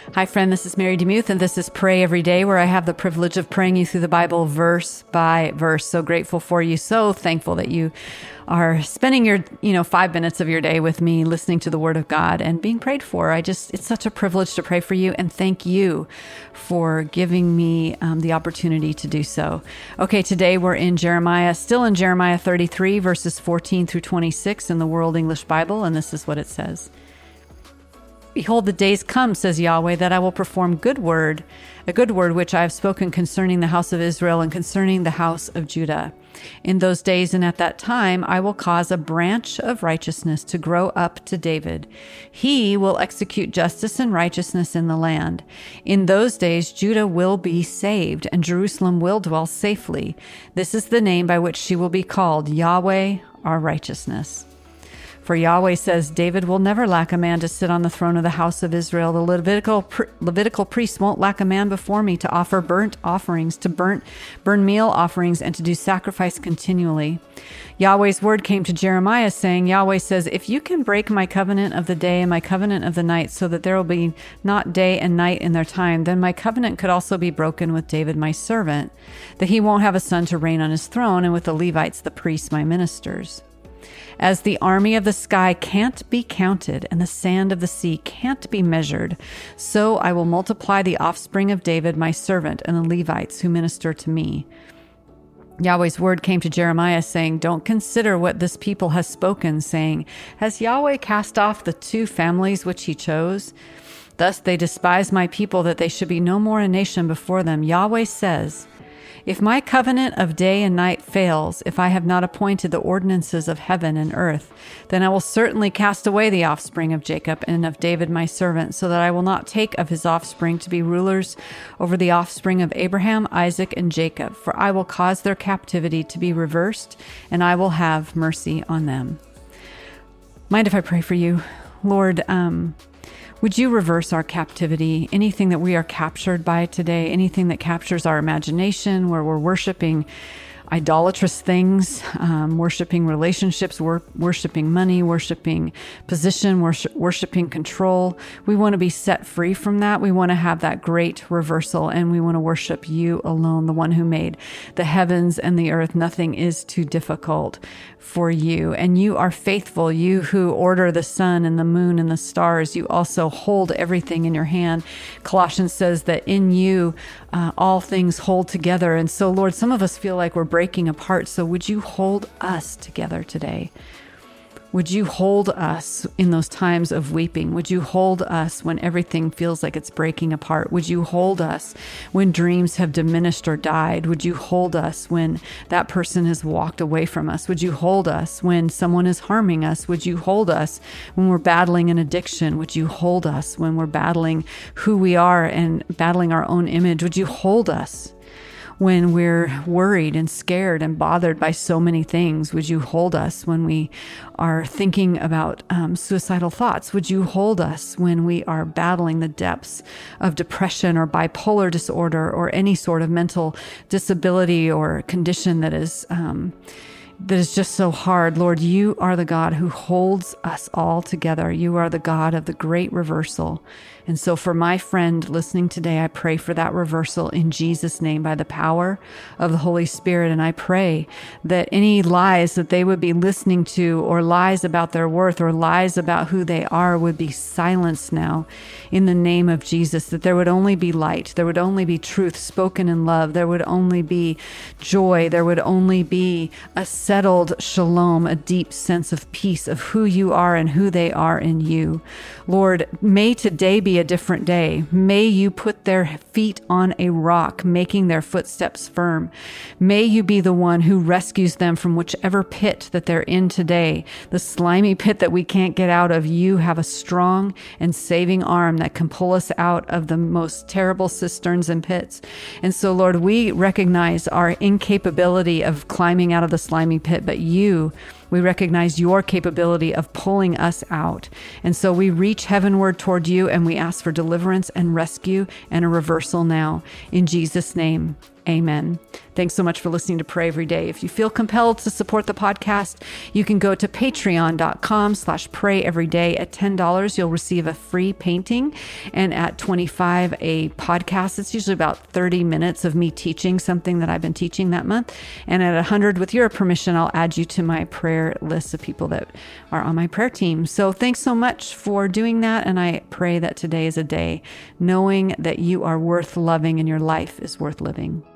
Hi, friend. This is Mary DeMuth, and this is Pray Every Day, where I have the privilege of praying you through the Bible verse by verse. So grateful for you. So thankful that you are spending your, 5 minutes of your day with me, listening to the Word of God and being prayed for. It's such a privilege to pray for you, and thank you for giving me the opportunity to do so. Okay, today we're in Jeremiah, still in Jeremiah 33, verses 14 through 26 in the World English Bible, and this is what it says. Behold, the days come, says Yahweh, that I will perform a good word which I have spoken concerning the house of Israel and concerning the house of Judah. In those days and at that time, I will cause a branch of righteousness to grow up to David. He will execute justice and righteousness in the land. In those days, Judah will be saved, and Jerusalem will dwell safely. This is the name by which she will be called, Yahweh, our righteousness. For Yahweh says, David will never lack a man to sit on the throne of the house of Israel. The Levitical priests won't lack a man before me to offer burnt offerings, to burn meal offerings, and to do sacrifice continually. Yahweh's word came to Jeremiah saying, Yahweh says, if you can break my covenant of the day and my covenant of the night so that there will be not day and night in their time, then my covenant could also be broken with David, my servant, that he won't have a son to reign on his throne, and with the Levites, the priests, my ministers. As the army of the sky can't be counted and the sand of the sea can't be measured, so I will multiply the offspring of David, my servant, and the Levites who minister to me. Yahweh's word came to Jeremiah saying, don't consider what this people has spoken, saying, has Yahweh cast off the two families which he chose? Thus they despise my people, that they should be no more a nation before them. Yahweh says, if my covenant of day and night fails, if I have not appointed the ordinances of heaven and earth, then I will certainly cast away the offspring of Jacob and of David my servant, so that I will not take of his offspring to be rulers over the offspring of Abraham, Isaac, and Jacob, for I will cause their captivity to be reversed, and I will have mercy on them. Mind if I pray for you? Lord, would you reverse our captivity, anything that we are captured by today, anything that captures our imagination, where we're worshiping idolatrous things, worshiping relationships, worshiping money, worshiping position, worshiping control. We want to be set free from that. We want to have that great reversal, and we want to worship you alone, the one who made the heavens and the earth. Nothing is too difficult for you, and you are faithful. You who order the sun and the moon and the stars, you also hold everything in your hand. Colossians says that in you all things hold together. And so, Lord, some of us feel like we're breaking apart. So would you hold us together today? Would you hold us in those times of weeping? Would you hold us when everything feels like it's breaking apart? Would you hold us when dreams have diminished or died? Would you hold us when that person has walked away from us? Would you hold us when someone is harming us? Would you hold us when we're battling an addiction? Would you hold us when we're battling who we are and battling our own image? Would you hold us when we're worried and scared and bothered by so many things? Would you hold us when we are thinking about suicidal thoughts? Would you hold us when we are battling the depths of depression or bipolar disorder or any sort of mental disability or condition that is just so hard? Lord, you are the God who holds us all together. You are the God of the great reversal. And so for my friend listening today, I pray for that reversal in Jesus' name by the power of the Holy Spirit. And I pray that any lies that they would be listening to, or lies about their worth, or lies about who they are, would be silenced now in the name of Jesus, that there would only be light. There would only be truth spoken in love. There would only be joy. There would only be a settled shalom, a deep sense of peace of who you are and who they are in you. Lord, may today be a different day. May you put their feet on a rock, making their footsteps firm. May you be the one who rescues them from whichever pit that they're in today, the slimy pit that we can't get out of. You have a strong and saving arm that can pull us out of the most terrible cisterns and pits. And so, Lord, we recognize our incapability of climbing out of the slimy pit, but you We recognize your capability of pulling us out. And so we reach heavenward toward you, and we ask for deliverance and rescue and a reversal now. In Jesus' name, amen. Thanks so much for listening to Pray Every Day. If you feel compelled to support the podcast, you can go to patreon.com/prayeveryday. At $10, you'll receive a free painting. And at $25, a podcast. It's usually about 30 minutes of me teaching something that I've been teaching that month. And at $100, with your permission, I'll add you to my prayer list of people that are on my prayer team. So thanks so much for doing that. And I pray that today is a day knowing that you are worth loving and your life is worth living.